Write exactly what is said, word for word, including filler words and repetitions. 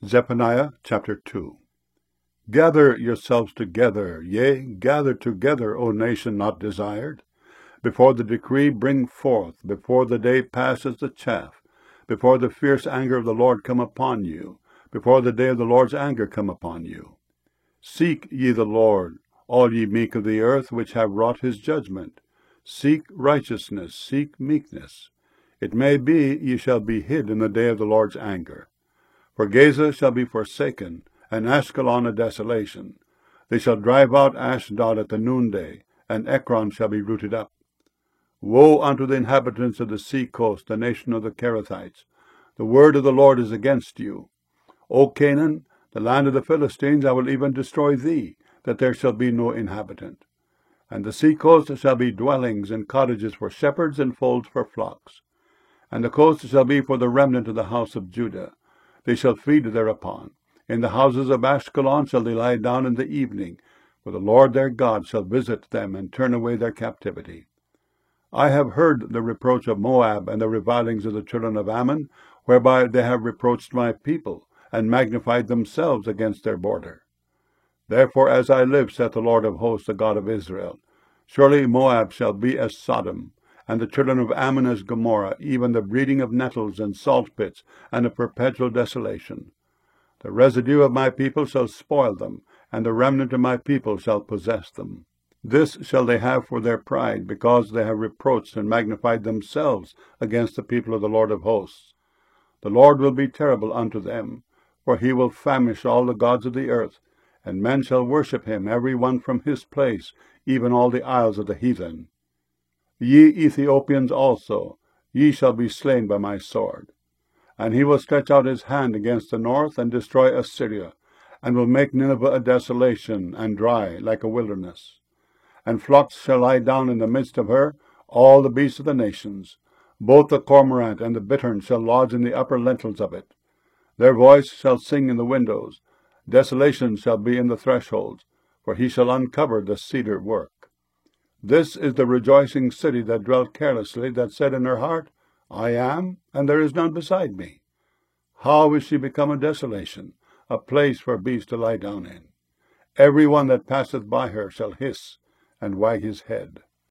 Zephaniah chapter two. Gather yourselves together, yea, gather together, O nation not desired. Before the decree bring forth, before the day passes the chaff, before the fierce anger of the Lord come upon you, before the day of the Lord's anger come upon you. Seek ye the Lord, all ye meek of the earth, which have wrought his judgment. Seek righteousness, seek meekness. It may be ye shall be hid in the day of the Lord's anger. For Gaza shall be forsaken, and Ashkelon a desolation. They shall drive out Ashdod at the noonday, and Ekron shall be rooted up. Woe unto the inhabitants of the sea coast, the nation of the Cherethites! The word of the Lord is against you. O Canaan, the land of the Philistines, I will even destroy thee, that there shall be no inhabitant. And the sea coast shall be dwellings and cottages for shepherds and folds for flocks. And the coast shall be for the remnant of the house of Judah. They shall feed thereupon. In the houses of Ashkelon shall they lie down in the evening, for the Lord their God shall visit them and turn away their captivity. I have heard the reproach of Moab and the revilings of the children of Ammon, whereby they have reproached my people, and magnified themselves against their border. Therefore, as I live, saith the Lord of hosts, the God of Israel, surely Moab shall be as Sodom, and the children of Ammon as Gomorrah, even the breeding of nettles and salt pits, and a perpetual desolation. The residue of my people shall spoil them, and the remnant of my people shall possess them. This shall they have for their pride, because they have reproached and magnified themselves against the people of the Lord of hosts. The Lord will be terrible unto them, for he will famish all the gods of the earth, and men shall worship him, every one from his place, even all the isles of the heathen. Ye Ethiopians also, ye shall be slain by my sword. And he will stretch out his hand against the north, and destroy Assyria, and will make Nineveh a desolation, and dry, like a wilderness. And flocks shall lie down in the midst of her, all the beasts of the nations. Both the cormorant and the bittern shall lodge in the upper lintels of it. Their voice shall sing in the windows. Desolation shall be in the thresholds, for he shall uncover the cedar work. This is the rejoicing city that dwelt carelessly, that said in her heart, I am, and there is none beside me. How is she become a desolation, a place for beasts to lie down in? Every one that passeth by her shall hiss and wag his head.